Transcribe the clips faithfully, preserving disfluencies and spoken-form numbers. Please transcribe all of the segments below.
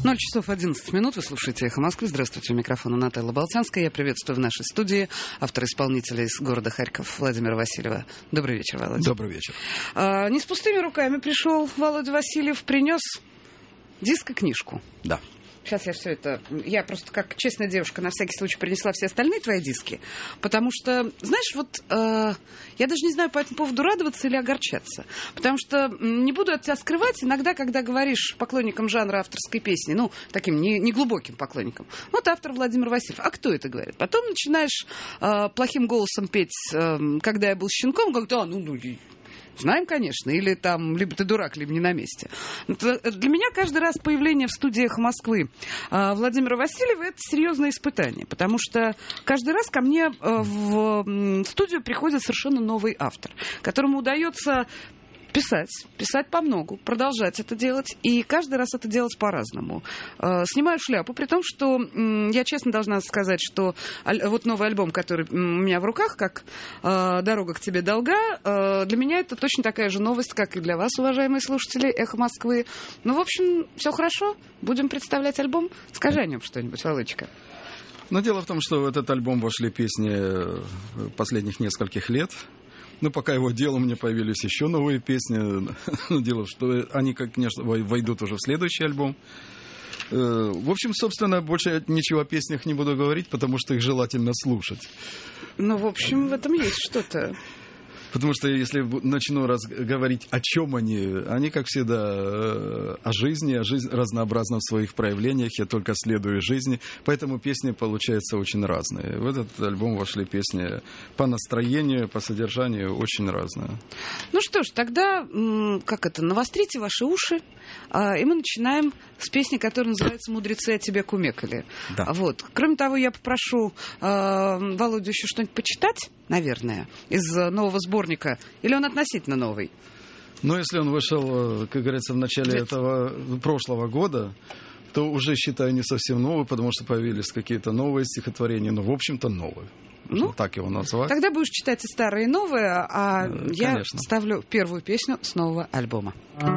ноль часов одиннадцать минут. Вы слушаете «Эхо Москвы». Здравствуйте, у микрофона Наталья Болтянская. Я приветствую в нашей студии автора-исполнителя из города Харьков Владимира Васильева. Добрый вечер, Володя. Добрый вечер. А, не с пустыми руками пришел Володя Васильев, принес диск и книжку. Да. Сейчас я все это... Я просто, как честная девушка, на всякий случай принесла все остальные твои диски. Потому что, знаешь, вот э, я даже не знаю по этому поводу радоваться или огорчаться. Потому что, не буду от тебя скрывать, иногда, когда говоришь поклонникам жанра авторской песни, ну, таким не, не глубоким поклонникам, вот автор Владимир Васильев, а кто это говорит? Потом начинаешь э, плохим голосом петь, э, когда я был щенком, говорят, а, ну, ну, знаем, конечно, или там, либо ты дурак, либо не на месте. Для меня каждый раз появление в студии «Эхо Москвы» Владимира Васильева — это серьезное испытание, потому что каждый раз ко мне в студию приходит совершенно новый автор, которому удается писать, писать по многу, продолжать это делать, и каждый раз это делать по-разному. Э, снимаю шляпу, при том, что э, я честно должна сказать, что аль- вот новый альбом, который у меня в руках, как э, «Дорога к тебе долга», э, для меня это точно такая же новость, как и для вас, уважаемые слушатели «Эхо Москвы». Ну, в общем, все хорошо, будем представлять альбом. Скажи о нем что-нибудь, Володечка. Но дело в том, что в этот альбом вошли песни последних нескольких лет. Ну, пока его делал, мне появились еще новые песни. Дело в том, что они, конечно, войдут уже в следующий альбом. В общем, собственно, больше ничего о песнях не буду говорить, потому что их желательно слушать. Ну, в общем, в этом есть что-то. Потому что если начну раз говорить, о чем они, они, как всегда, о жизни, о жизни разнообразно в своих проявлениях, я только следую жизни, поэтому песни получаются очень разные. В этот альбом вошли песни по настроению, по содержанию очень разные. Ну что ж, тогда, как это, навострите ваши уши, и мы начинаем с песни, которая называется «Мудрецы о тебе кумекали». Да. Вот. Кроме того, я попрошу Володю еще что-нибудь почитать, наверное, из нового сборника. Или он относительно новый? Ну, если он вышел, как говорится, в начале Нет. этого прошлого года, то уже, считаю, не совсем новый, потому что появились какие-то новые стихотворения, но, в общем-то, новые. Можно ну, так его назвать. Тогда будешь читать и старые, и новые, а э, я конечно. ставлю первую песню с нового альбома.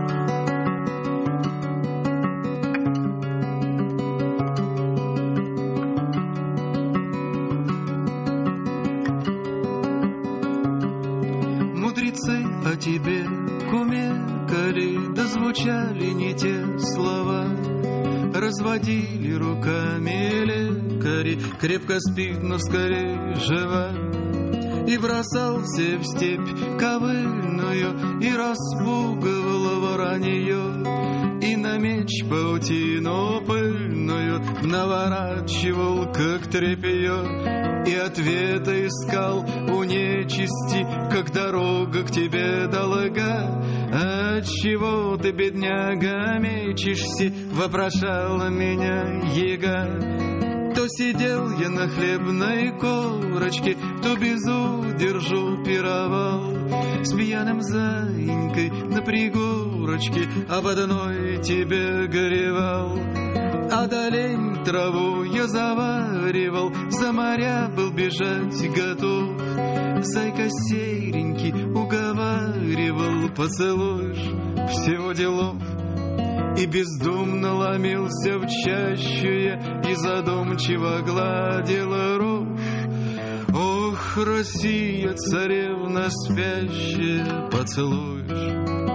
О тебе кумекали, да звучали не те слова. Разводили руками лекари, крепко спит, но скорее жива. И бросал все в степь ковыльную, и распугивал воронье, и на меч паутину пыльную наворачивал, как тряпье. И ответа искал у нечисти, как дорога к тебе долга. Отчего ты, бедняга, мечешься, вопрошала меня яга. То сидел я на хлебной корочке, то без удержу пировал с пьяным заинькой на пригорочке, об одной тебе горевал. А долень траву я заваривал, за моря был бежать готов. Зайка серенький уговаривал, поцелуешь, всего делов. И бездумно ломился в чащу я, и задумчиво гладила рожь. Ох, Россия, царевна спящая, поцелуешь,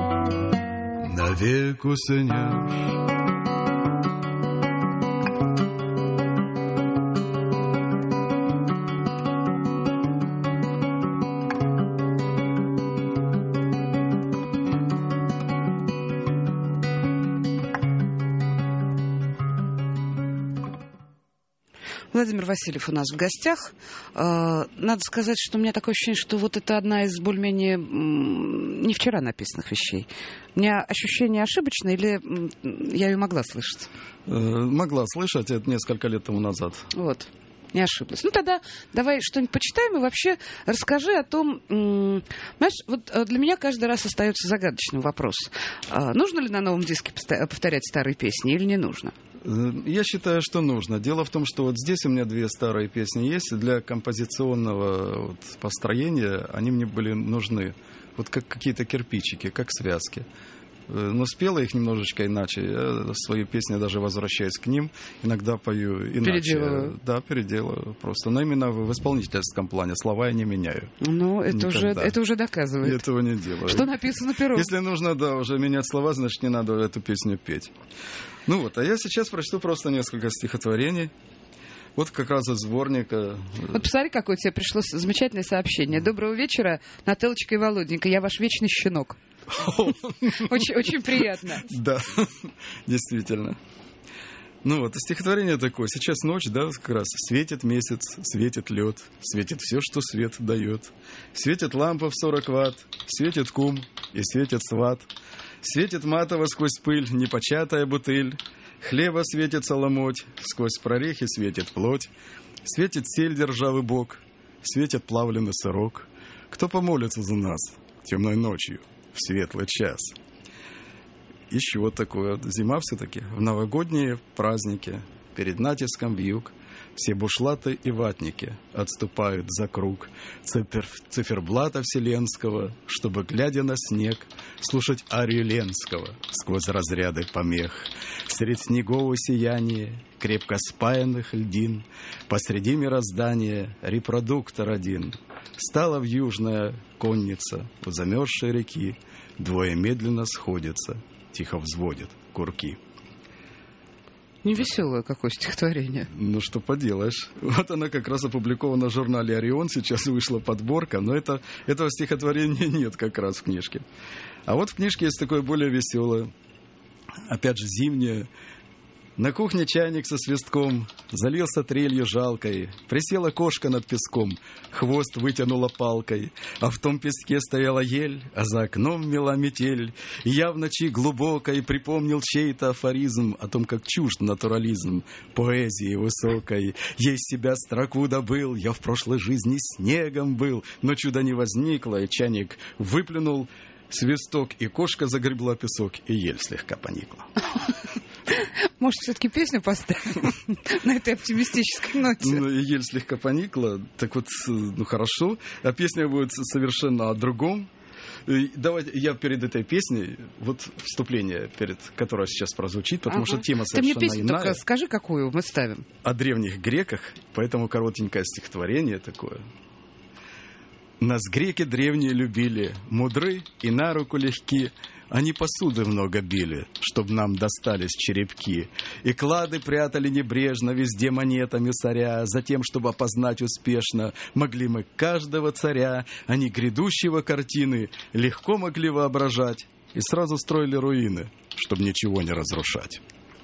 навек уснешь. Владимир Васильев у нас в гостях. Надо сказать, что у меня такое ощущение, что вот это одна из более-менее не вчера написанных вещей. У меня ощущение ошибочное, или я ее могла слышать? Могла слышать, это несколько лет тому назад. Вот. Не ошиблась. Ну, тогда давай что-нибудь почитаем и вообще расскажи о том... Знаешь, вот для меня каждый раз остается загадочным вопрос. Нужно ли на новом диске повторять старые песни или не нужно? Я считаю, что нужно. Дело в том, что вот здесь у меня две старые песни есть. Для композиционного вот построения они мне были нужны. Вот как какие-то кирпичики, как связки. но спела их немножечко иначе. Я свои песни даже возвращаюсь к ним, иногда пою иначе. Переделываю. Да, переделываю просто. Но именно в исполнительском плане слова я не меняю. Ну, это уже, это уже доказывает. Я этого не делаю. Что написано пером. Если нужно, да, уже менять слова, значит, не надо эту песню петь. Ну вот, а я сейчас прочту просто несколько стихотворений. Вот как раз из сборника. Вот посмотри, какое тебе пришло замечательное сообщение. Доброго вечера, Нателлочка и Володенька. Я ваш вечный щенок. Очень, очень приятно. Да, действительно. Ну вот, стихотворение такое. Сейчас ночь, да, как раз светит месяц, светит лед, светит все, что свет дает. Светит лампа в сорок ватт, светит кум и светит сват. Светит матово сквозь пыль непочатая бутыль. Хлеба светится ломоть, сквозь прорехи светит плоть. Светит сель державый бок, светит плавленый сырок. Кто помолится за нас темной ночью в светлый час? Еще вот такое. Зима все-таки. В новогодние праздники перед натиском вьюг все бушлаты и ватники отступают за круг цифер, циферблата вселенского, чтобы, глядя на снег, слушать арию Ленского сквозь разряды помех. Средь снегового сияния крепко спаянных льдин посреди мироздания репродуктор один. Стала в южная конница у замерзшей реки, двое медленно сходятся, тихо взводят курки. Невеселое какое стихотворение. Ну, что поделаешь. Вот она как раз опубликована в журнале «Орион». Сейчас вышла подборка, но это, этого стихотворения нет как раз в книжке. А вот в книжке есть такое более веселое, опять же, зимнее. На кухне чайник со свистком залился трелью жалкой. Присела кошка над песком, хвост вытянула палкой. А в том песке стояла ель, а за окном мела метель. И я в ночи глубокой припомнил чей-то афоризм о том, как чужд натурализм поэзии высокой. Ей себя строку добыл, я в прошлой жизни снегом был. Но чудо не возникло, и чайник выплюнул свисток, и кошка загребла песок, и ель слегка поникла. Может, все-таки песню поставим на этой оптимистической ноте? Ну, и ель слегка поникла. Так вот, ну, хорошо. А песня будет совершенно о другом. И давайте я перед этой песней, вот вступление, перед, которое сейчас прозвучит, потому ага. что тема совершенно иная. Ты мне песню иная. Только скажи, какую мы ставим. О древних греках, поэтому коротенькое стихотворение такое. Нас греки древние любили, мудры и на руку легки. Они посуды много били, чтоб нам достались черепки. И клады прятали небрежно, везде монетами соря. Затем, чтобы опознать успешно, могли мы каждого царя. Они грядущего картины легко могли воображать. И сразу строили руины, чтоб ничего не разрушать.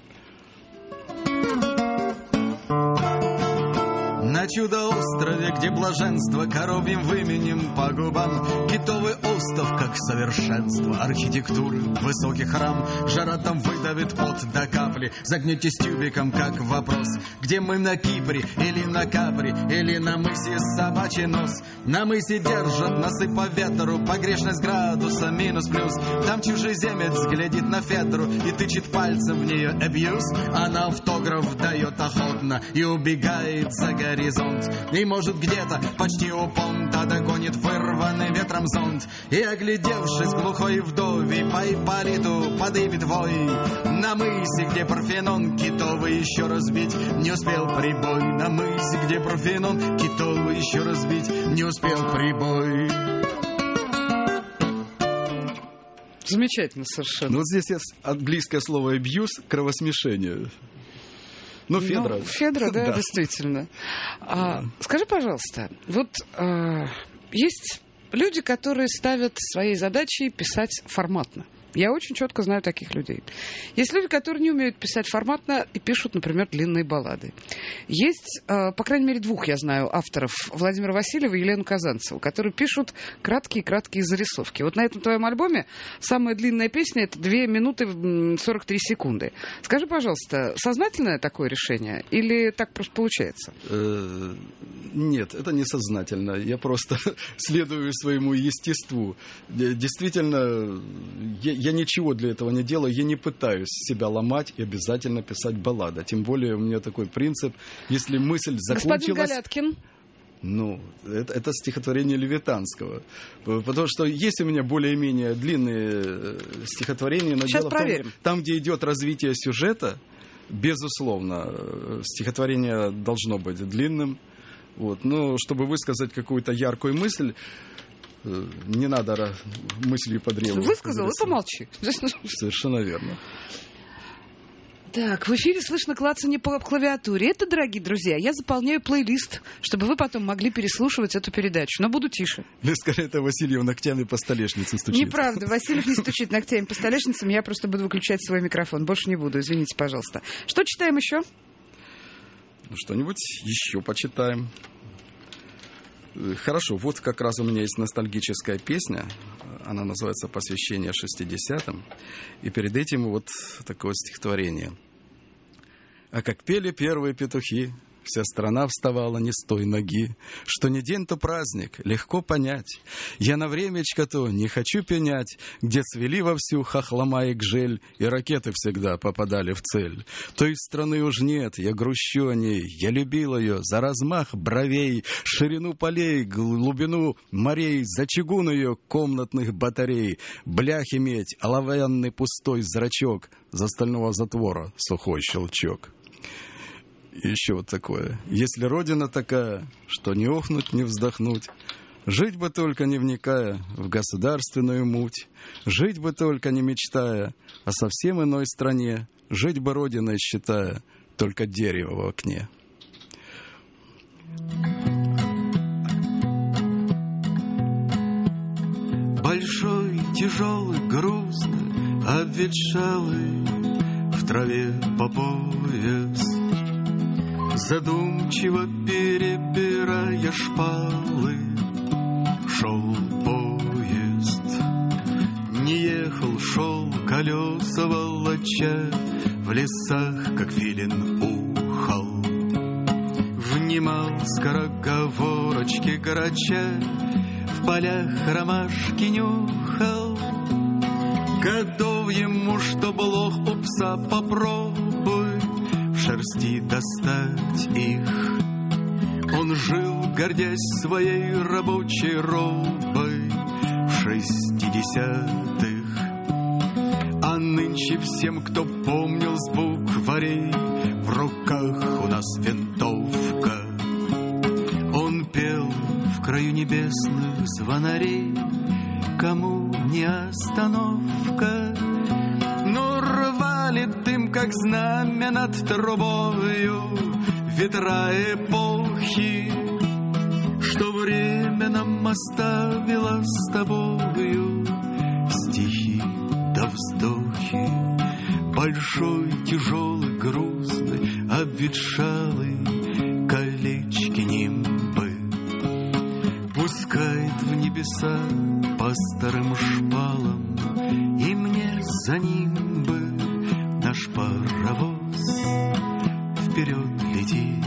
На чудо-острове, где блаженство коровьим выменем по губам, китовый остров, как совершенство архитектуры, высокий храм, жара там выдавит пот до капли, загнетесь тюбиком, как вопрос, где мы, на Кипре или на Капри, или на мысе Собачий Нос. На мысе держат носы по ветру, погрешность градуса минус-плюс, там чужеземец глядит на Федру и тычет пальцем в нее абьюз. Она автограф дает охотно и убегает за горизонт. И, может, где-то почти у понта догонит вырванный ветром зонт. И, оглядевшись глухой вдове, по Ипполиту подымет вой. На мысе, где Парфенон китовый еще разбить не успел прибой. На мысе, где Парфенон китовый еще разбить не успел прибой. Замечательно совершенно. Ну, вот здесь есть английское слово «абьюз» — кровосмешение. Ну, Федра. Ну, Федра, да, да. Действительно. А, скажи, пожалуйста, вот а, есть люди, которые ставят своей задачей писать форматно. Я очень четко знаю таких людей. Есть люди, которые не умеют писать форматно и пишут, например, длинные баллады. Есть, э, по крайней мере, двух я знаю авторов, Владимира Васильева и Елену Казанцеву, которые пишут краткие-краткие зарисовки. Вот на этом твоем альбоме самая длинная песня — это две минуты сорок три секунды. Скажи, пожалуйста, сознательное такое решение или так просто получается? Нет, это не сознательно. Я просто следую своему естеству. Действительно, я, я ничего для этого не делаю. Я не пытаюсь себя ломать и обязательно писать баллады. Тем более у меня такой принцип. Если мысль закончилась... Господин Галяткин. Ну, это, это стихотворение Левитанского. Потому что есть у меня более-менее длинные стихотворения. Но Сейчас дело проверим. В том, там, где идет развитие сюжета, безусловно, стихотворение должно быть длинным. Вот. Но чтобы высказать какую-то яркую мысль, не надо мыслью по древу. Высказал и помолчи. Совершенно верно. Так, в эфире слышно клацанье по клавиатуре. Это, дорогие друзья, я заполняю плейлист, чтобы вы потом могли переслушивать эту передачу. Но буду тише. Или скорее это Васильев ногтями по столешнице стучит. Неправда, Васильев не стучит ногтями по столешницам, я просто буду выключать свой микрофон. Больше не буду, извините, пожалуйста. Что читаем еще? Ну, что-нибудь еще почитаем. Хорошо, вот как раз у меня есть ностальгическая песня. Она называется «Посвящение шестидесятым». И перед этим вот такое стихотворение. «А как пели первые петухи, вся страна вставала не с той ноги. Что не день, то праздник, легко понять. Я на времечко-то не хочу пенять, где цвели вовсю хохлома и гжель, и ракеты всегда попадали в цель. Той страны уж нет, я грущу о ней, я любил ее за размах бровей, ширину полей, глубину морей, за чугун ее комнатных батарей, бляхи медь, оловянный пустой зрачок, за стального затвора сухой щелчок». И еще вот такое. Если родина такая, что не охнуть, не вздохнуть, жить бы только не вникая в государственную муть, жить бы только не мечтая о совсем иной стране, жить бы родиной считая только дерево в окне. Большой, тяжелый, грустный, обветшалый, в траве по пояс, задумчиво перебирая шпалы, шел поезд. Не ехал, шел, колеса волоча, в лесах, как филин, ухал. Внимал скороговорочки грача, в полях ромашки нюхал. Годов ему, что блох у пса, попробуй в шерсти достать их. Он жил, гордясь своей рабочей робой в шестидесятых. А нынче всем, кто помнил с букварей, в руках у нас винтовка. Он пел в краю небесных звонарей, кому не остановка. Но рвали дым, как знамя над трубою, ветра эпохи, что время нам оставило с тобою. Стихи да вздохи, большой, тяжелый, грустный, обветшалый, колечки нимбы пускает в небеса по старым шпалам, и мне за ним бы наш паровоз вперед летит.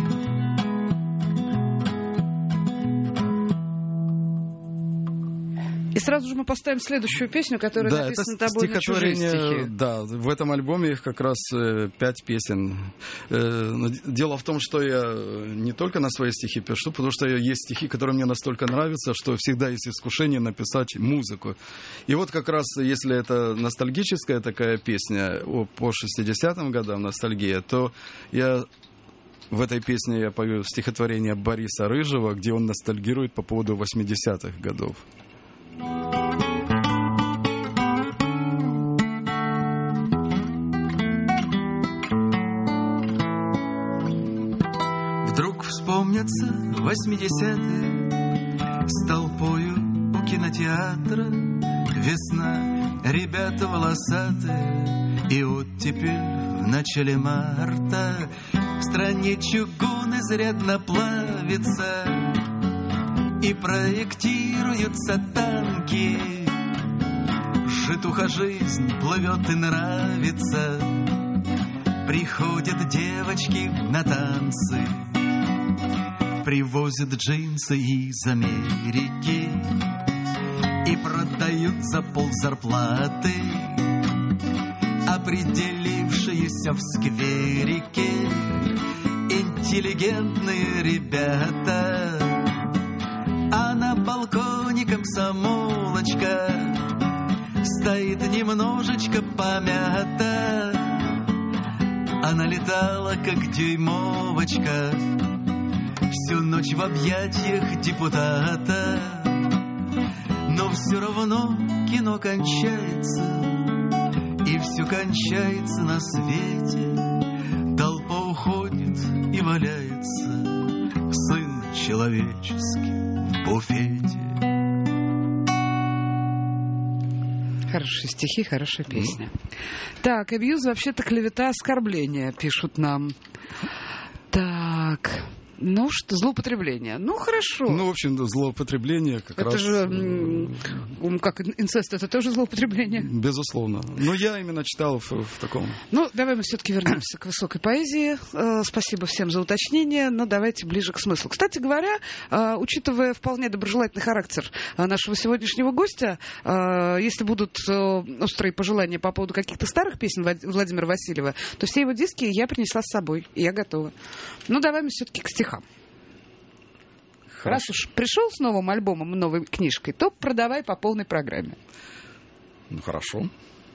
И сразу же мы поставим следующую песню, которая да, написана это тобой на чужие стихи. Да, в этом альбоме их как раз э, пять песен. Э, но дело в том, что я не только на свои стихи пишу, потому что есть стихи, которые мне настолько нравятся, что всегда есть искушение написать музыку. И вот как раз, если это ностальгическая такая песня по шестидесятым годам, ностальгия, то я... В этой песне я пою стихотворение Бориса Рыжего, где он ностальгирует по поводу восьмидесятых годов. Вдруг вспомнятся восьмидесятые с толпою у кинотеатра. Весна, ребята волосатые, и оттепель в начале марта. В стране чугун изрядно плавится, и проектируются танки. Житуха жизнь плывет и нравится. Приходят девочки на танцы, привозят джинсы из Америки и продают за ползарплаты определившиеся в скверике интеллигентные ребята. помята. Она летала, как дюймовочка, всю ночь в объятиях депутата. Но все равно кино кончается, и все кончается на свете. Толпа уходит и валяется сын человеческий в буфете. Хорошие стихи, хорошая песня. Так, абьюз вообще-то клевета, оскорбление, пишут нам. Так, ну что, злоупотребление. Ну, хорошо. Ну, в общем, злоупотребление как это раз... же, м, как инцест, это тоже злоупотребление? Безусловно. Но я именно читал в, в таком... Ну, давай мы все-таки вернемся к высокой поэзии. Э, спасибо всем за уточнение, но давайте ближе к смыслу. Кстати говоря, э, учитывая вполне доброжелательный характер э, нашего сегодняшнего гостя, э, если будут э, острые пожелания по поводу каких-то старых песен Влад- Владимира Васильева, то все его диски я принесла с собой, и я готова. Ну, давай мы все-таки к стихам. Хорошо. Раз уж пришел с новым альбомом, новой книжкой, то продавай по полной программе. Ну, хорошо.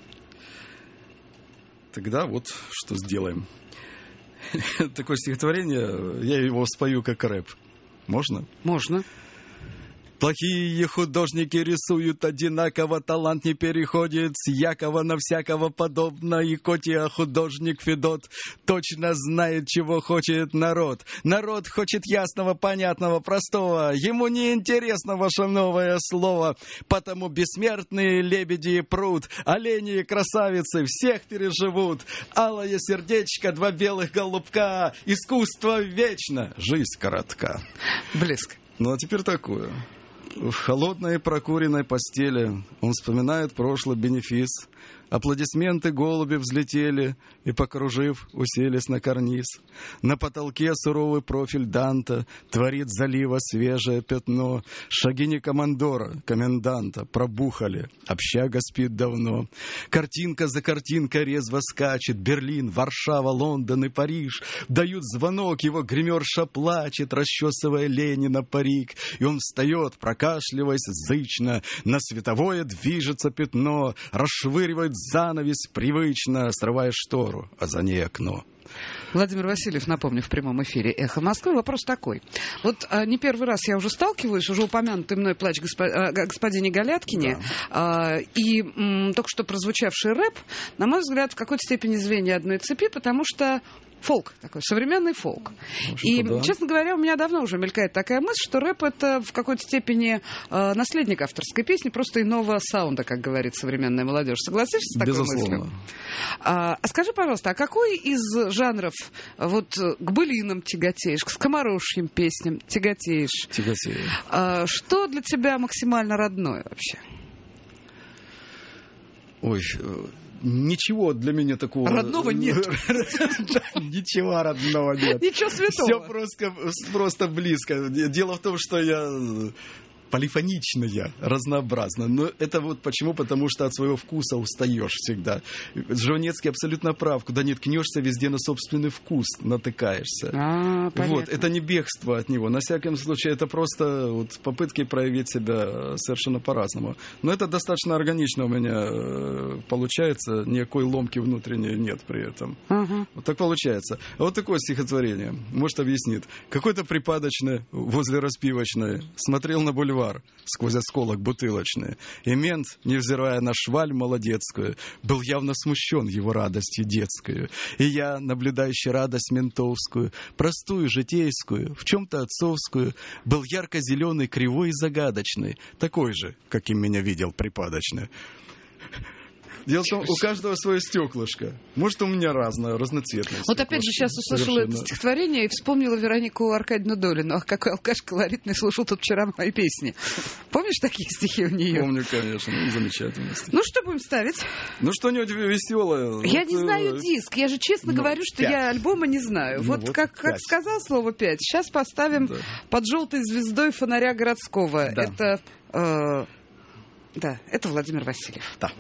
Тогда вот что сделаем. Такое стихотворение, я его спою как рэп. Можно? Можно. Плохие художники рисуют одинаково, талант не переходит с Якова на всякого подобно. И Котия художник Федот точно знает, чего хочет народ. Народ хочет ясного, понятного, простого. Ему не интересно ваше новое слово. Потому бессмертные лебеди прут, олени и красавицы всех переживут. Алое сердечко, два белых голубка. Искусство вечно, жизнь коротка. Близко. Ну а теперь такое. В холодной прокуренной постели он вспоминает прошлый бенефис. Аплодисменты голуби взлетели и, покружив, уселись на карниз. На потолке суровый профиль Данта творит залива свежее пятно. Шаги не командора, коменданта пробухали, общага спит давно. Картинка за картинкой резво скачет. Берлин, Варшава, Лондон и Париж. Дают звонок, его гримерша плачет, расчесывая Ленина парик. И он встает, прокашливаясь зычно. На световое движется пятно, расшвыривает занавес привычно, срывая штору, а за ней окно. Владимир Васильев, напомню, в прямом эфире «Эхо Москвы». Вопрос такой. Вот а, не первый раз я уже сталкиваюсь, уже упомянутый мной плач госпо, а, господине Галяткине, да. а, и м, только что прозвучавший рэп, на мой взгляд, в какой-то степени звенья одной цепи, потому что фолк такой, современный фолк. И, да. честно говоря, у меня давно уже мелькает такая мысль, что рэп — это в какой-то степени э, наследник авторской песни, просто иного саунда, как говорит современная молодежь. Согласишься с такой Безусловно. мыслью? А, а скажи, пожалуйста, а какой из жанров вот к былинам тяготеешь, к скоморожьим песням тяготеешь? Тяготею. А, что для тебя максимально родное вообще? Ой... Ничего для меня такого... Родного нет. Ничего родного нет. Ничего святого. Все просто, просто близко. Дело в том, что я... полифоничная, разнообразно. Но это вот почему? Потому что от своего вкуса устаешь всегда. Жванецкий абсолютно прав. Куда не ткнешься, везде на собственный вкус натыкаешься. А, вот. Это не бегство от него. На всяком случае, это просто вот попытки проявить себя совершенно по-разному. Но это достаточно органично у меня получается. Никакой ломки внутренней нет при этом. Ага. Вот так получается. А вот такое стихотворение. Может, объяснит. Какой-то припадочный возле распивочной смотрел на бульвар сквозь осколок бутылочный. И мент, невзирая на шваль молодецкую, был явно смущен его радостью детскую. И я, наблюдающий радость ментовскую, простую, житейскую, в чем-то отцовскую, был ярко-зеленый, кривой и загадочный, такой же, каким меня видел припадочный. Дело в том, у каждого свое стеклышко. Может, у меня разное, разноцветное. Вот опять же сейчас услышала это стихотворение и вспомнила Веронику Аркадьевну Долину. Ах, какой алкаш колоритный, слушал тут вчера мои песни. Помнишь такие стихи у нее? Помню, конечно. Ну, замечательно. Ну, что будем ставить? Ну, что-нибудь веселое. Я вот, не знаю э... диск. Я же честно ну, говорю, что пять. я альбома не знаю. Ну, вот вот как, как сказал слово «пять». Сейчас поставим да. «Под желтой звездой фонаря городского». Да. Это... Э... Да, это Владимир Васильев. Да.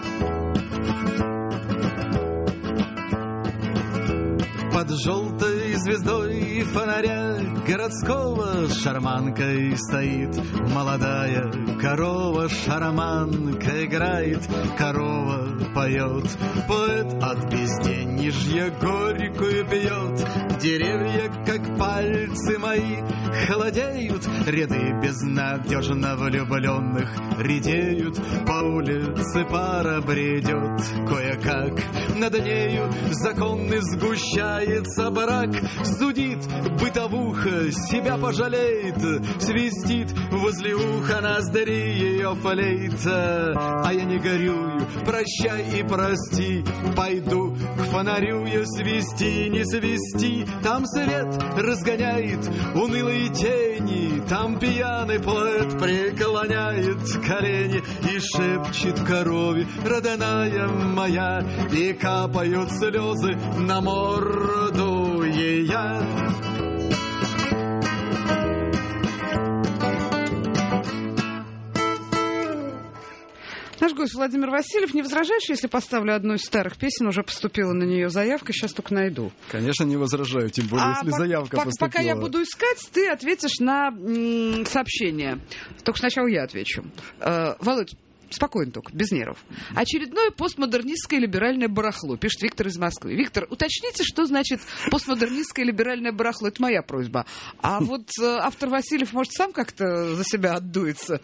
Под желтой звездой фонаря городского шарманкой стоит. Молодая корова шароманка играет, корова поет. Поэт от безденежья горькую пьет. Деревья, как пальцы мои, холодеют. Ряды безнадежно влюбленных редеют. По улице пара бредет кое-как. Над нею законный сгущается брак. Зудит бытовуха, себя пожалеет. Свистит возле уха ноздри ее флейта. А я не горюю, прощай и прости. Пойду к фонарю я свисти, не свисти. Там свет разгоняет унылые тени. Там пьяный поэт преклоняет колени и шепчет корове: родная моя. И капают слезы на морду ея. Наш гость Владимир Васильев. Не возражаешь, если поставлю одну из старых песен? Уже поступила на нее заявка, сейчас только найду. Конечно, не возражаю, тем более, а если по- заявка по- поступила. Пока я буду искать, ты ответишь на м- сообщение. Только сначала я отвечу. Э, Володь, спокойно только, без нервов. Очередное постмодернистское либеральное барахло, пишет Виктор из Москвы. Виктор, уточните, что значит постмодернистское либеральное барахло. Это моя просьба. А вот э, автор Васильев, может, сам как-то за себя отдуется?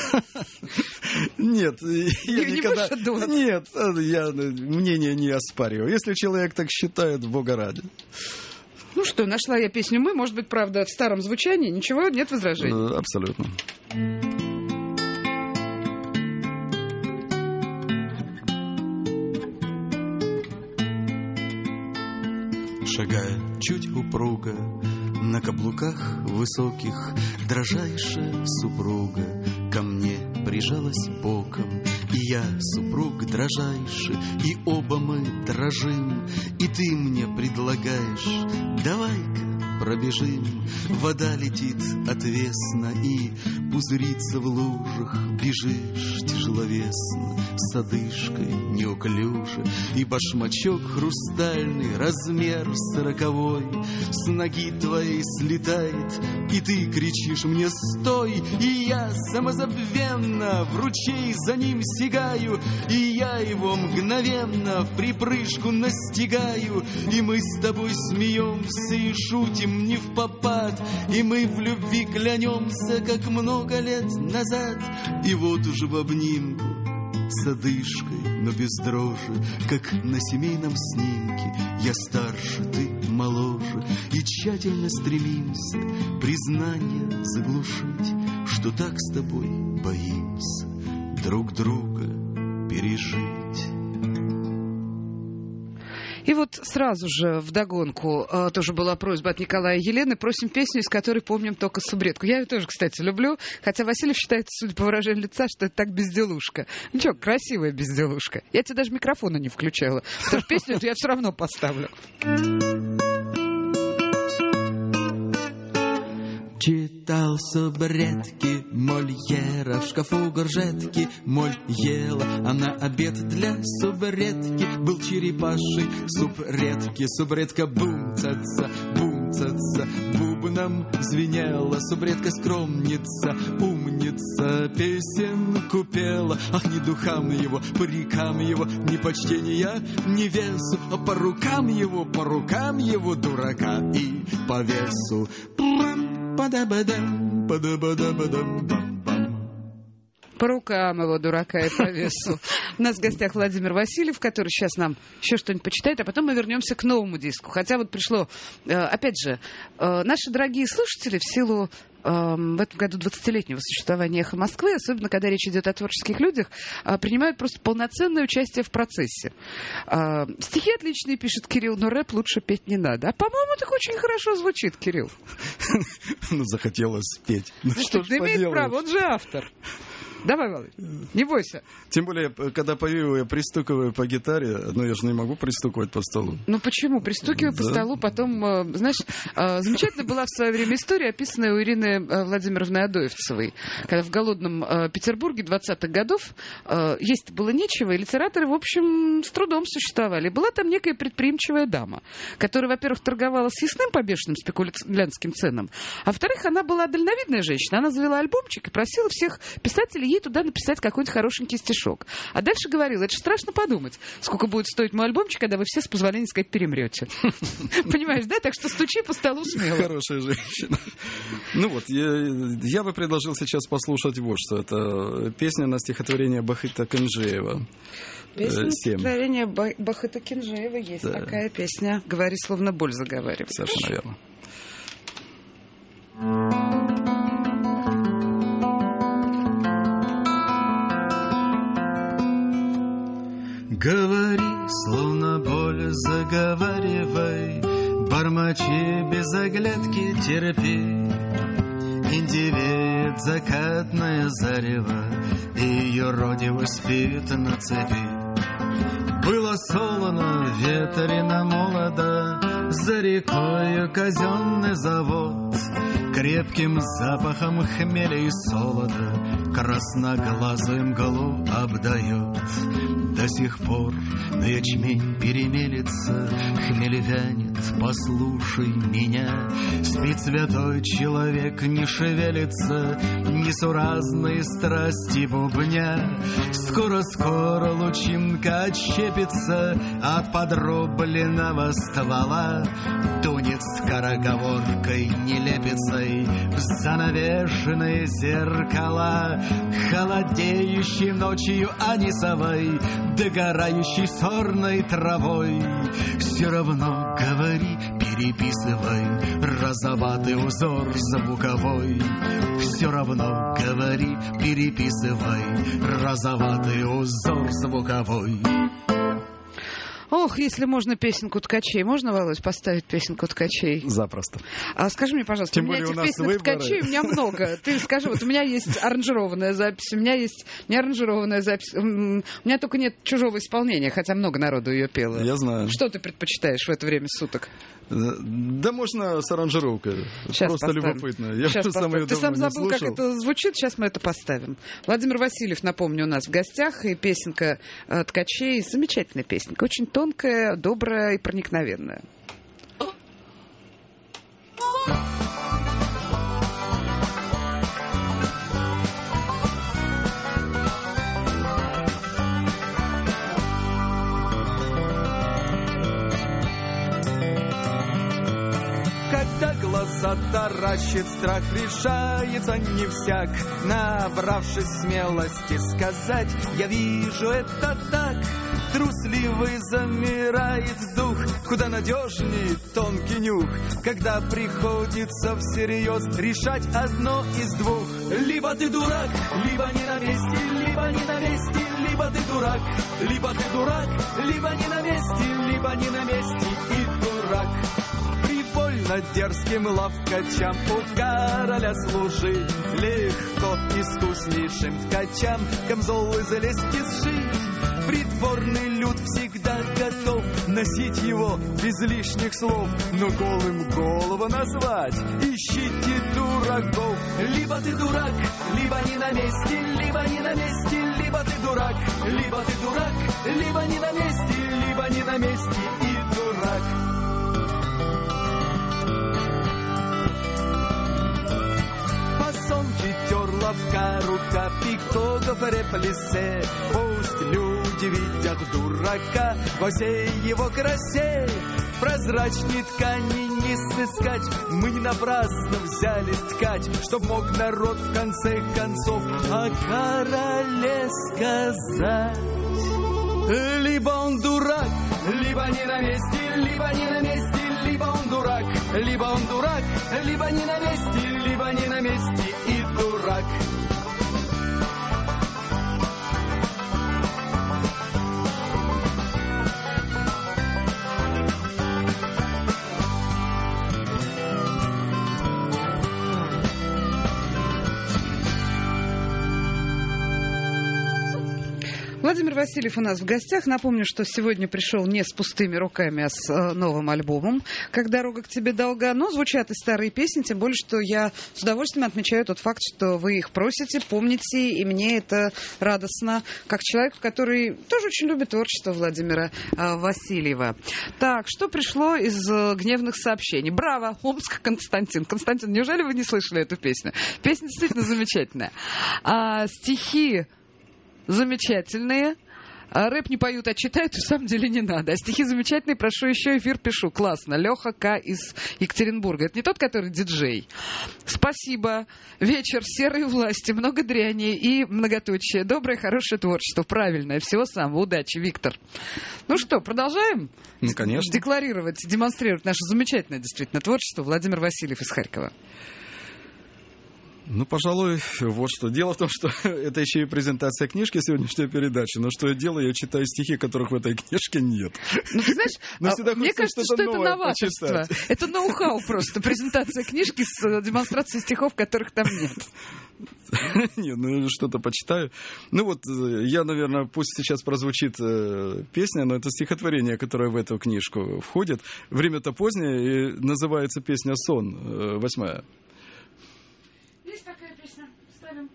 Нет, я Не никогда... будешь отдуваться? Нет, я мнение не оспариваю. Если человек так считает, Бога ради. Ну что, нашла я песню «Мы». Может быть, правда, в старом звучании. Ничего, нет возражений? Да, абсолютно. Шагая чуть упруго, на каблуках высоких, дрожайшая супруга ко мне прижалась боком. И я, супруг дрожайший, и оба мы дрожим. И ты мне предлагаешь: давай-ка пробежим. Вода летит отвесно и пузырится в лужах. Бежишь тяжеловесно, с одышкой неуклюже. И башмачок хрустальный, размер сороковой, с ноги твоей слетает. И ты кричишь мне: стой! И я самозабвенно в ручей за ним сигаю. И я его мгновенно в припрыжку настигаю. И мы с тобой смеемся и шутим не впопад. И мы в любви клянемся, как много лет назад. И вот уже в обнимку, с одышкой, но без дрожи, как на семейном снимке. Я старше, ты моложе, и тщательно стремимся признание заглушить, что так с тобой боимся друг друга пережить. И вот сразу же вдогонку э, тоже была просьба от Николая и Елены. Просим песню, из которой помним только субредку. Я ее тоже, кстати, люблю. Хотя Васильев считает, судя по выражению лица, что это так безделушка. Ничего, красивая безделушка. Я тебе даже микрофона не включала. Потому что песню эту я все равно поставлю. Читал субредки Мольера, в шкафу горжетки моль ела, а на обед для субредки был черепаший субредки. Субредка бум-ца-ца, бум-ца-ца, бубном звенела. Субредка скромница, умница, песенку пела. Ах, ни духам его, парикам его, ни почтения, ни весу, а по рукам его, по рукам его дурака и по весу. Па-да-ба-дам, па-да-ба-да-ба-дам, бам-бам. По рукам его, дурака, и по весу. У нас в гостях Владимир Васильев, который сейчас нам еще что-нибудь почитает, а потом мы вернемся к новому диску. Хотя вот пришло, опять же, наши дорогие слушатели в силу в этом году двадцатилетнего существования «Эхо Москвы», особенно когда речь идет о творческих людях, принимают просто полноценное участие в процессе. Стихи отличные пишет Кирилл, но рэп лучше петь не надо. А, по-моему, так очень хорошо звучит, Кирилл. Ну, захотелось спеть. Ну, что ж поделаешь? Имеет право, он же автор. Давай, Володь, не бойся. Тем более, когда пою, я пристукиваю по гитаре, но я же не могу пристукивать по столу. Ну почему? Пристукивай да. по столу, потом, знаешь, замечательно была в свое время история, описанная у Ирины Владимировны Адоевцевой, когда в голодном Петербурге двадцатых годов есть было нечего, и литераторы, в общем, с трудом существовали. Была там некая предприимчивая дама, которая, во-первых, торговала съестным по бешеным спекулянтским ценам, а во-вторых, она была дальновидная женщина. Она завела альбомчик и просила всех писателей ей туда написать какой-то хорошенький стишок. А дальше говорила, это же страшно подумать, сколько будет стоить мой альбомчик, когда вы все, с позволения сказать, перемрете. Понимаешь, да? Так что стучи по столу смело. Хорошая женщина. Ну вот, я бы предложил сейчас послушать вот что. Это песня на стихотворение Бахыта Кинжеева. Песня на стихотворение Бахыта Кинжеева есть такая песня. Говори, словно боль заговаривает. Совершенно верно. Говори, словно боль заговаривай, бормочи без оглядки терпи. Индивеет закатное зарево, и ее родиво спит на цепи. Было солоно, ветрено молодо, за рекою казенный завод, крепким запахом хмеля и солода красноглазую мглу обдает. До сих пор на ячмень перемелется, хмель вянет, послушай меня. Спит святой человек, не шевелится, несуразные страсти бубня. Скоро-скоро лучинка отщепится от подрубленного ствола, тунет скороговоркой нелепицей в занавешенные зеркала. Холодеющей ночью анисовой, догорающей сорной травой, все равно говори, переписывай розоватый узор звуковой. Все равно говори, переписывай розоватый узор звуковой. Ох, если можно песенку ткачей. Можно, Володь, поставить песенку ткачей? Запросто. А скажи мне, пожалуйста, Тем у меня более этих у песен ткачей у меня много. Ты скажи, вот у меня есть аранжированная запись, у меня есть неаранжированная запись. У меня только нет чужого исполнения, хотя много народу ее пело. Я знаю. Что ты предпочитаешь в это время суток? Да можно с аранжировкой. Сейчас Просто поставим. любопытно. Я Сейчас сам ее Ты сам давно не забыл, как слушал. это звучит. Сейчас мы это поставим. Владимир Васильев, напомню, у нас в гостях. И песенка э, ткачей. Замечательная песенка. Очень тонкая, добрая и проникновенная. Когда глаза таращит страх, решается не всяк, набравшись смелости сказать: я вижу это так. Трусливый замирает дух, куда надежнее тонкий нюх, когда приходится всерьез решать одно из двух. Либо ты дурак, либо не на месте, либо не на месте, либо ты дурак, либо ты дурак, либо не на месте, либо не на месте и дурак. Привольно дерзким лавкачам у короля служить легко, искуснейшим ткачам камзолы залезть и сшить. Придворный люд всегда готов носить его без лишних слов, но голым голову назвать ищите дураков. Либо ты дурак, либо не на месте, либо не на месте, либо ты дурак, либо ты дурак, либо не на месте, либо не на месте и дурак. Солнце терла в рука пикогов реплесе. Пусть люди видят дурака во всей его красе. Прозрачной ткани не сыскать, мы не напрасно взялись ткать, чтоб мог народ в конце концов о короле сказать. Либо он дурак, либо не на месте, либо не на месте, либо он дурак, либо он дурак, либо не на месте, либо не на месте и дурак. Владимир Васильев у нас в гостях. Напомню, что сегодня пришел не с пустыми руками, а с э, новым альбомом «Как дорога к тебе долга». Но звучат и старые песни, тем более, что я с удовольствием отмечаю тот факт, что вы их просите, помните, и мне это радостно, как человек, который тоже очень любит творчество Владимира э, Васильева. Так, что пришло из э, гневных сообщений? Браво! Омск, Константин. Константин, неужели вы не слышали эту песню? Песня действительно замечательная. А стихи замечательные. А рэп не поют, а читают, на самом деле не надо. А стихи замечательные, прошу еще эфир, пишу. Классно. Леха К. из Екатеринбурга. Это не тот, который диджей. Спасибо. Вечер, серые власти, много дряни и многоточие. Доброе, хорошее творчество. Правильное. Всего самого. Удачи, Виктор. Ну что, продолжаем? Ну, конечно. Декларировать, демонстрировать наше замечательное действительно творчество. Владимир Васильев из Харькова. Ну, пожалуй, вот что. Дело в том, что это еще и презентация книжки сегодняшней передачи. Но что я делаю? Я читаю стихи, которых в этой книжке нет. Ну, ты знаешь, а, мне кажется, что это новаторство. Почитать. Это ноу-хау просто. Презентация книжки с демонстрацией стихов, которых там нет. Нет, ну что-то почитаю. Ну вот, я, наверное, пусть сейчас прозвучит э, песня, но это стихотворение, которое в эту книжку входит. Время-то позднее, и называется песня «Сон», э, восьмая. Есть такая песня. Ставим.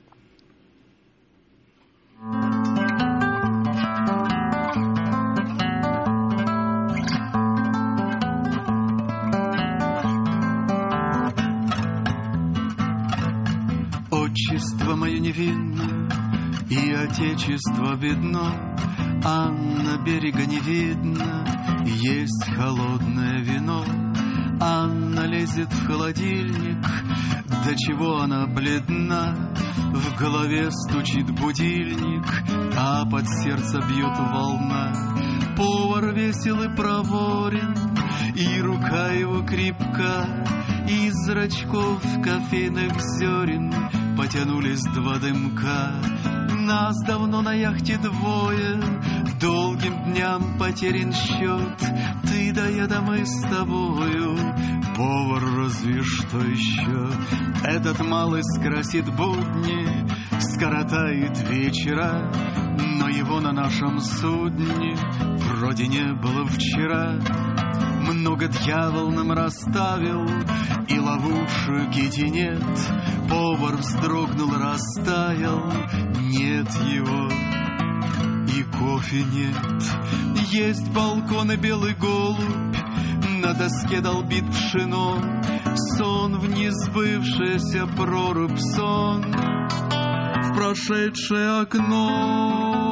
Отчество мое невинно, и отечество бедно, а на берега не видно, есть холодное вино. Анна лезет в холодильник, до чего она бледна. В голове стучит будильник, а под сердце бьет волна. Повар весел и проворен, и рука его крепка, из зрачков кофейных зерен потянулись два дымка. Нас давно на яхте двое, долгим дням потерян счет. Ты да я да мы с тобою, повар разве что еще. Этот малый скрасит будни, скоротает вечера, но его на нашем судне вроде не было вчера. Много дьявол нам расставил, и ловушек нет. Повар вздрогнул, растаял, нет его, и кофе нет. Есть балкон и белый голубь, на доске долбит пшено. Сон в несбывшаяся прорубь, сон в прошедшее окно.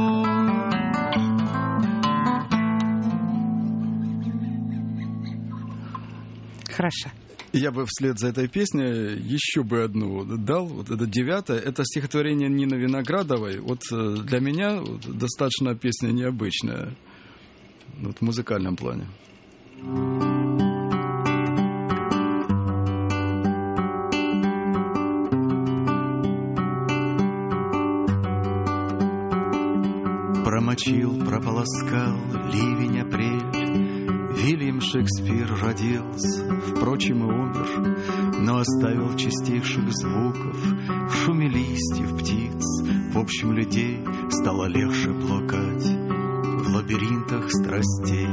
Хорошо. Я бы вслед за этой песней еще бы одну дал. Вот это девятое. Это стихотворение Нины Виноградовой. Вот для меня вот, достаточно песня необычная. Вот, в музыкальном плане. Промочил, прополоскал ливень апрель. Вильям Шекспир родился, впрочем, и умер, но оставил чистейших звуков в шуме листьев, птиц. В общем, людей стало легче блукать в лабиринтах страстей.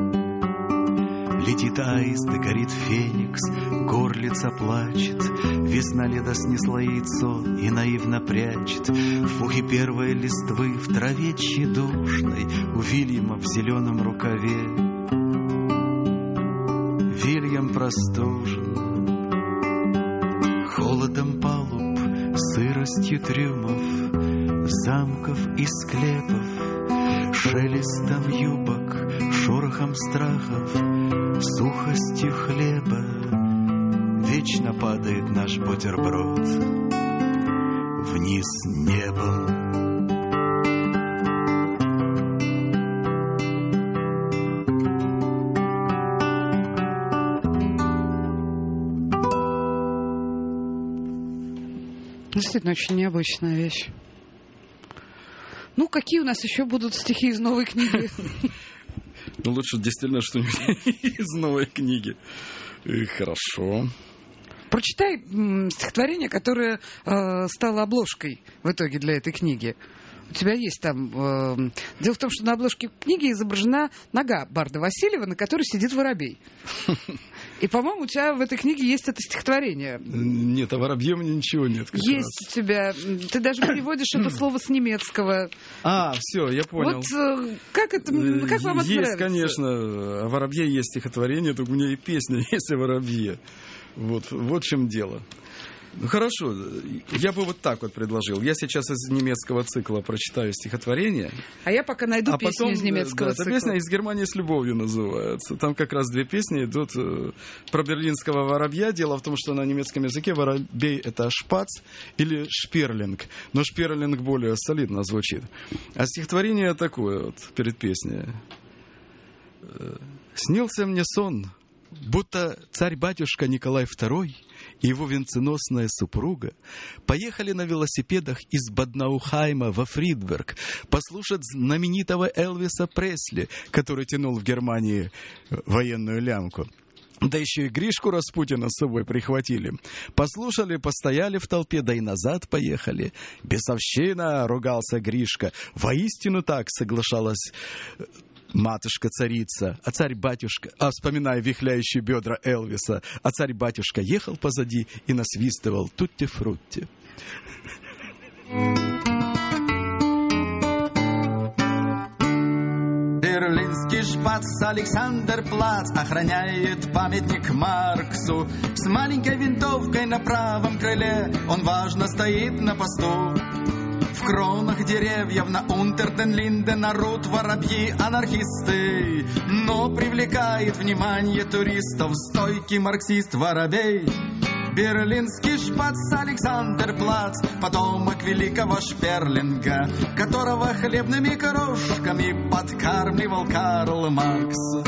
Летит аист и горит феникс, горлица плачет, весна лето снесла яйцо и наивно прячет в пухе первой листвы, в траве тщедушной, у Вильяма в зеленом рукаве. Вильям простужен холодом палуб, сыростью трюмов, замков и склепов, шелестом юбок, шорохом страхов, сухостью хлеба. Вечно падает наш бутерброд вниз небом. Действительно, очень необычная вещь. Ну, какие у нас еще будут стихи из новой книги? Ну, лучше действительно что-нибудь из новой книги. Хорошо. Прочитай м, стихотворение, которое э, стало обложкой в итоге для этой книги. у тебя есть там... Э, дело в том, что на обложке книги изображена нога Барда Васильева, на которой сидит воробей. И, по-моему, у тебя в этой книге есть это стихотворение. Нет, о воробье мне ничего нет. Есть у тебя. Ты даже переводишь это слово с немецкого. А, все, я понял. Вот как это, как вам это есть, нравится? Есть, конечно. О воробье есть стихотворение, только у меня и песня есть о воробье. Вот, вот в чем дело. Ну, хорошо, я бы вот так вот предложил. Я сейчас из немецкого цикла прочитаю стихотворение. А я пока найду а песню потом, из немецкого да, цикла. эта песня «Из Германии с любовью» называется. Там как раз две песни идут э, про берлинского воробья. Дело в том, что на немецком языке воробей — это шпац или шперлинг. Но шперлинг более солидно звучит. А стихотворение такое вот перед песней. «Снился мне сон, будто царь-батюшка Николай второй и его венценосная супруга поехали на велосипедах из Баднаухайма во Фридберг послушать знаменитого Элвиса Пресли, который тянул в Германии военную лямку. Да еще и Гришку Распутина с собой прихватили. Послушали, постояли в толпе, да и назад поехали. «Бесовщина!» — ругался Гришка. «Воистину так!» — соглашалась матушка-царица, а царь-батюшка, а вспоминая вихляющие бедра Элвиса, а царь-батюшка ехал позади и насвистывал «Тутти-фрутти». Берлинский шпац Александр-Плац охраняет памятник Марксу. С маленькой винтовкой на правом крыле он важно стоит на посту. В кронах деревьев на Унтерден-Линден орут воробьи-анархисты, но привлекает внимание туристов стойкий марксист-воробей. Берлинский шпац Александр-Плац, потомок великого Шперлинга, которого хлебными крошками подкармливал Карл Маркс.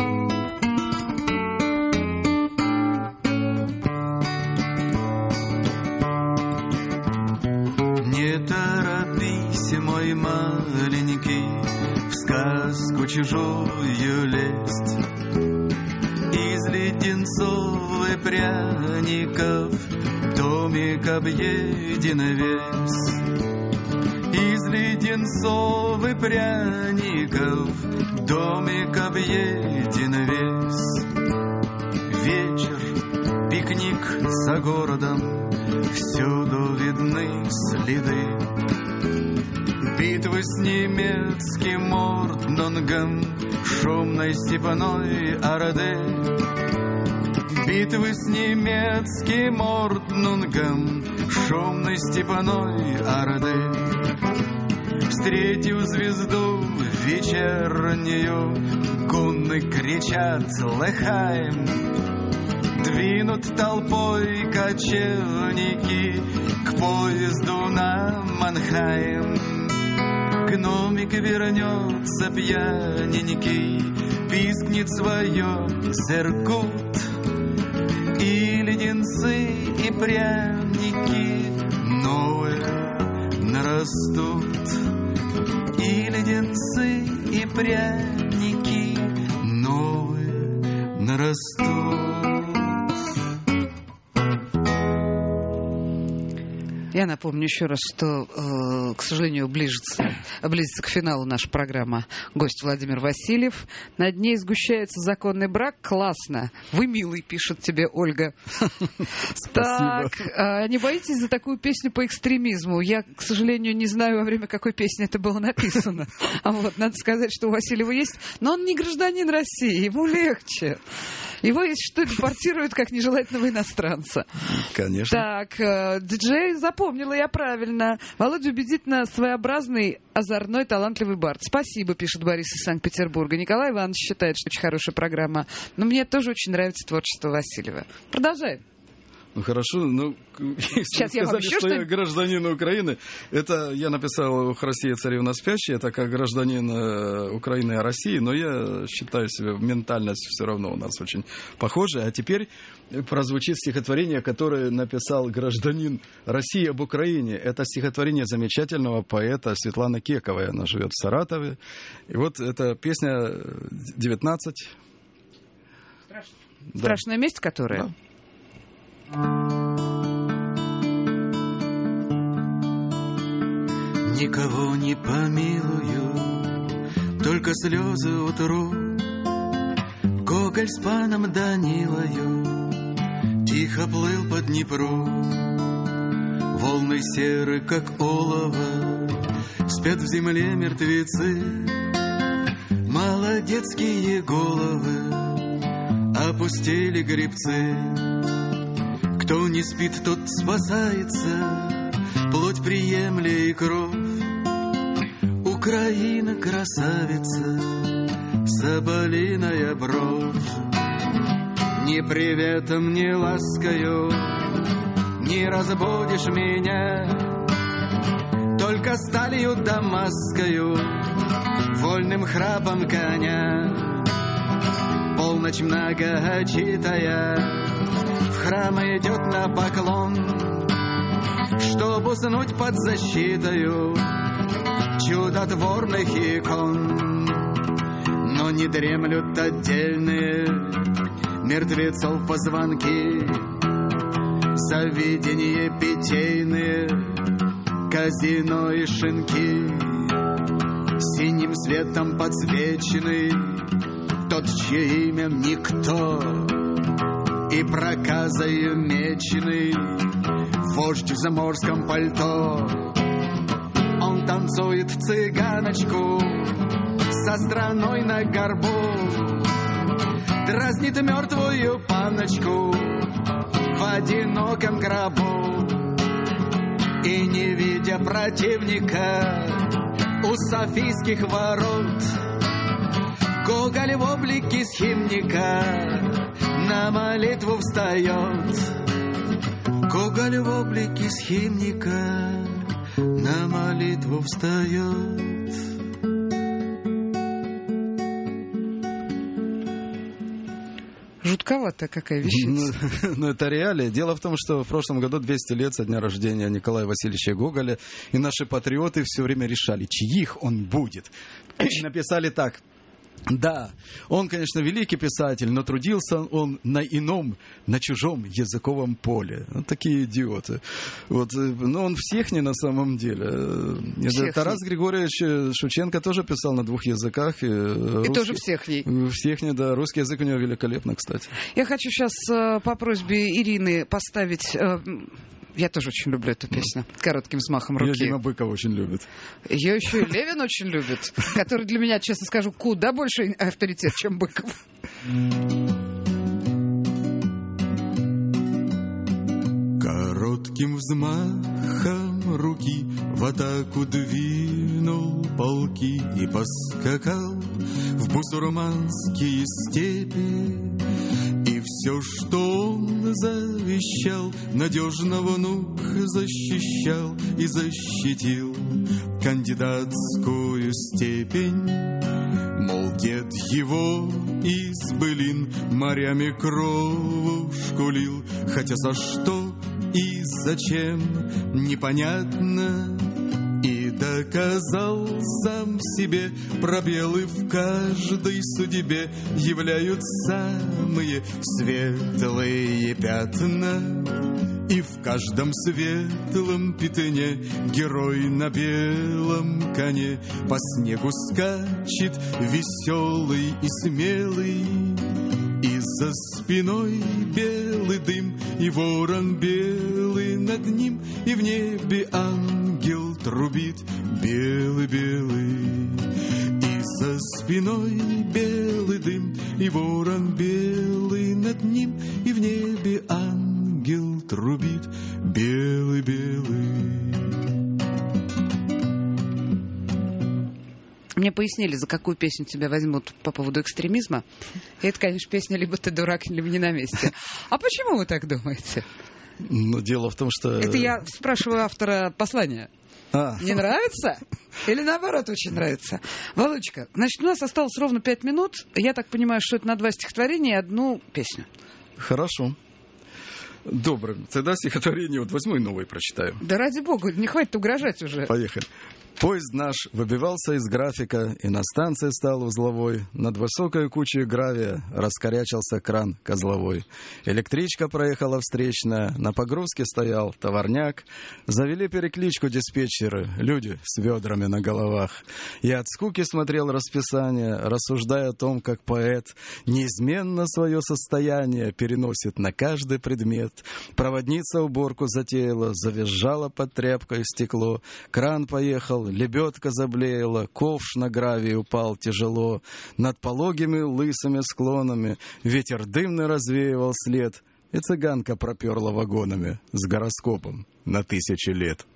Не торопись, мой маленький, в сказку чужую лезть. Из леденцов и пряников домик объеден весь. Из леденцов и пряников домик объеден весь. Вечер, пикник за городом, всюду видны следы битвы с немецким Орднунгом, шумной степной Орды. Битвы с немецким Орднунгом, шумной степной Орды. Встретив звезду вечернюю, гунны кричат «Лехайм!». Двинут толпой кочевники к поезду на Манхайм. Гномик вернется пьяненький, пискнет свое «Зергут». И леденцы, и пряники новые нарастут. И леденцы, и пряники новые нарастут. Я напомню еще раз, что, э, к сожалению, ближется, близится к финалу наша программа «Гость Владимир Васильев». Над ней сгущается законный брак. Классно. Вы милый, пишет тебе Ольга. Так, не боитесь за такую песню по экстремизму? Я, к сожалению, не знаю, во время какой песни это было написано. А вот надо сказать, что у Васильева есть, но он не гражданин России, ему легче. Его, если что, депортируют как нежелательного иностранца. Конечно. Так, э, диджей, запомнила я правильно. Володя убедительно своеобразный, озорной, талантливый бард. Спасибо, пишет Борис из Санкт-Петербурга. Николай Иванович считает, что очень хорошая программа. Но мне тоже очень нравится творчество Васильева. Продолжаем. Ну хорошо, ну сейчас сказали, я вам еще что что... я гражданин Украины. Это я написал «Ух, Россия, царевна спящая», это как гражданин Украины и России, но я считаю себя, ментальность все равно у нас очень похожа. А теперь прозвучит стихотворение, которое написал гражданин России об Украине. Это стихотворение замечательного поэта Светланы Кековой. Она живет в Саратове. И вот эта песня девятнадцать. Страшно. Да. Страшное место, которое... Да. никого не помилую, только слезы утру. Гоголь с паном Данилою тихо плыл по Днепру. Волны серы, как олово, спят в земле мертвецы. Молодецкие головы опустили гребцы. Кто не спит, тот спасается, плоть приемля и кровь. Украина красавица, соболиная бровь. Ни приветом, ни ласкою не разбудишь меня, только сталью дамасскою, вольным храпом коня. Полночь многочитая в храм идет на поклон, чтоб уснуть под защитою чудотворных икон. Но не дремлют отдельные мертвецов позвонки, заведения питейные, казино и шинки. Синим светом подсвеченный тот, чье имя никто, и проказою меченый вождь в заморском пальто. Он танцует цыганочку со страной на горбу, дразнит мертвую паночку в одиноком гробу. И не видя противника у Софийских ворот, Гоголь в облике схимника на молитву встает. Гоголь в облике схимника на молитву встает. Жутковатая какая вещица. Ну, ну, это реалия. Дело в том, что в прошлом году двести лет со дня рождения Николая Васильевича Гоголя, и наши патриоты все время решали, чьих он будет. Написали так. Да, он, конечно, великий писатель, но трудился он на ином, на чужом языковом поле. Вот такие идиоты. Вот, но он всех не на самом деле. Всех Тарас не. Григорьевич Шевченко тоже писал на двух языках. И, и русский, тоже всех не. Всех не, да. Русский язык у него великолепно, кстати. Я хочу сейчас по просьбе Ирины поставить... Я тоже очень люблю эту песню. Коротким взмахом руки. Ее Дима Быков очень любит. Ее еще и Левин очень любит. Который для меня, честно скажу, куда больше авторитет, чем Быков. Коротким взмахом руки в атаку двинул полки и поскакал в бусурманские степи. И все, что он завещал, надежно внук защищал и защитил кандидатскую степень. Мол, дед его из былин морями кровушку лил, хотя за что и зачем непонятно. И доказал сам себе, пробелы в каждой судьбе являют самые светлые пятна. И в каждом светлом пятне герой на белом коне по снегу скачет веселый и смелый. И за спиной белый дым, и ворон белый над ним, и в небе ангел трубит белый-белый. И за спиной белый дым, и ворон белый над ним, и в небе ангел трубит белый-белый. Мне пояснили, за какую песню тебя возьмут по поводу экстремизма. И это, конечно, песня «Либо ты дурак, либо не на месте». А почему вы так думаете? Ну, дело в том, что... Это я спрашиваю автора послания. А. Не нравится? Или наоборот очень нравится? Володечка, значит, у нас осталось ровно пять минут. Я так понимаю, что это на два стихотворения и одну песню. Хорошо. Добро. Тогда стихотворение вот возьму и новое прочитаю. Да ради бога, не хватит угрожать уже. Поехали. Поезд наш выбивался из графика и на станции стал узловой. Над высокой кучей гравия раскорячился кран козловой. Электричка проехала встречная, на погрузке стоял товарняк. Завели перекличку диспетчеры, люди с ведрами на головах. Я от скуки смотрел расписание, рассуждая о том, как поэт неизменно свое состояние переносит на каждый предмет. Проводница уборку затеяла, завизжала под тряпкой стекло. Кран поехал, лебедка заблеяла, ковш на гравий упал тяжело. Над пологими лысыми склонами ветер дымно развеивал след, и цыганка проперла вагонами с гороскопом на тысячи лет.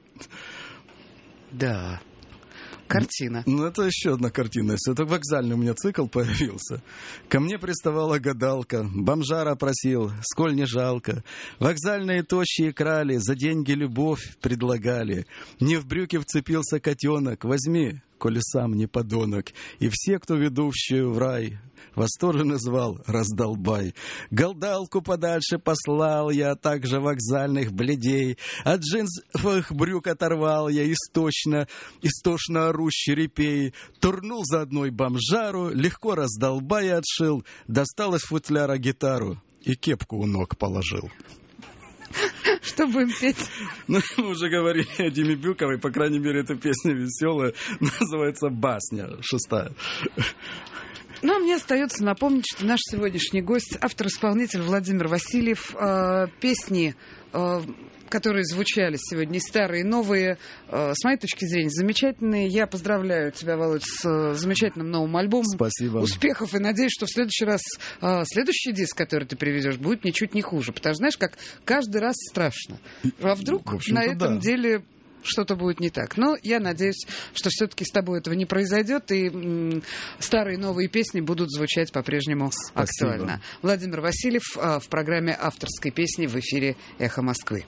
Да. Картина. Ну, это еще одна картина. Это вокзальный у меня цикл появился. Ко мне приставала гадалка, бомжара просил, сколь не жалко. Вокзальные тощие крали, за деньги любовь предлагали. Мне в брюки вцепился котенок, возьми, коли сам не подонок. И все, кто ведущие в рай, восторженно звал «раздолбай». Голдалку подальше послал я, а также вокзальных бледей. От джинсовых брюк оторвал я истошно, истошно орущий репей. Турнул за одной бомжару, легко раздолбая отшил, достал из футляра гитару и кепку у ног положил. Что будем петь? Ну, мы уже говорили о Диме Бюковой, по крайней мере, эта песня веселая, называется «Басня», шестая. Ну, а мне остается напомнить, что наш сегодняшний гость, автор-исполнитель Владимир Васильев, э, песни, э, которые звучали сегодня, и старые, и новые, э, с моей точки зрения, замечательные. Я поздравляю тебя, Володь, с э, замечательным новым альбомом. Спасибо. Успехов, и надеюсь, что в следующий раз, э, следующий диск, который ты привезешь, будет ничуть не хуже. Потому что, знаешь, как каждый раз страшно. А вдруг на этом да. деле... что-то будет не так. Но я надеюсь, что все-таки с тобой этого не произойдет, и м- старые и новые песни будут звучать по-прежнему Спасибо. Актуально. Владимир Васильев а, в программе авторской песни в эфире «Эхо Москвы».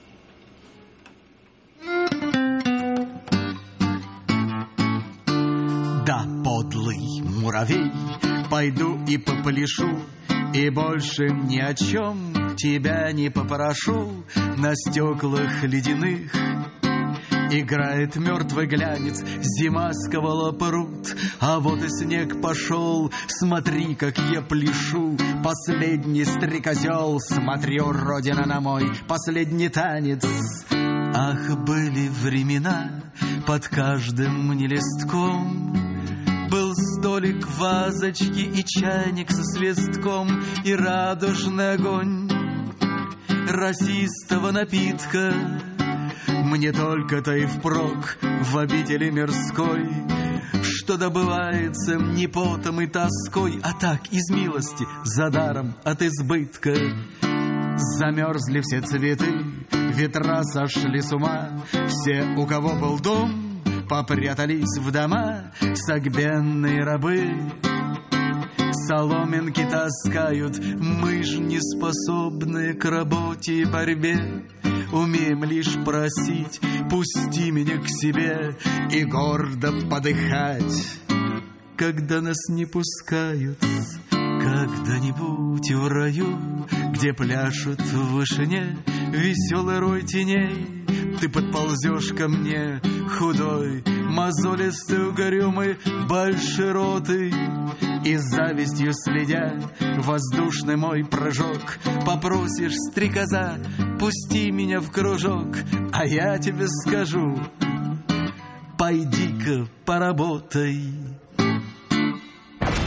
Да, подлый муравей, пойду и попляшу, и больше ни о чем тебя не попрошу. На стеклах ледяных играет мертвый глянец, зима сковала пруд, а вот и снег пошел. Смотри, как я пляшу, последний стрекозел. Смотрю, родина, на мой последний танец. Ах, были времена, под каждым мне листком был столик, вазочки и чайник со свистком, и радужный огонь росистого напитка. Мне только-то и впрок в обители мирской, что добывается не потом и тоской, а так из милости, за даром от избытка. Замерзли все цветы, ветра сошли с ума, все, у кого был дом, попрятались в дома. Согбенные рабы соломинки таскают, мы ж не способны к работе и борьбе. Умеем лишь просить, пусти меня к себе, и гордо подыхать, когда нас не пускают. Когда-нибудь в раю, где пляшут в вышине веселый рой теней, ты подползешь ко мне, худой, мозолистый, угрюмый, большеротый, и с завистью следя воздушный мой прыжок попросишь, стрекоза, пусти меня в кружок, а я тебе скажу: пойди-ка поработай.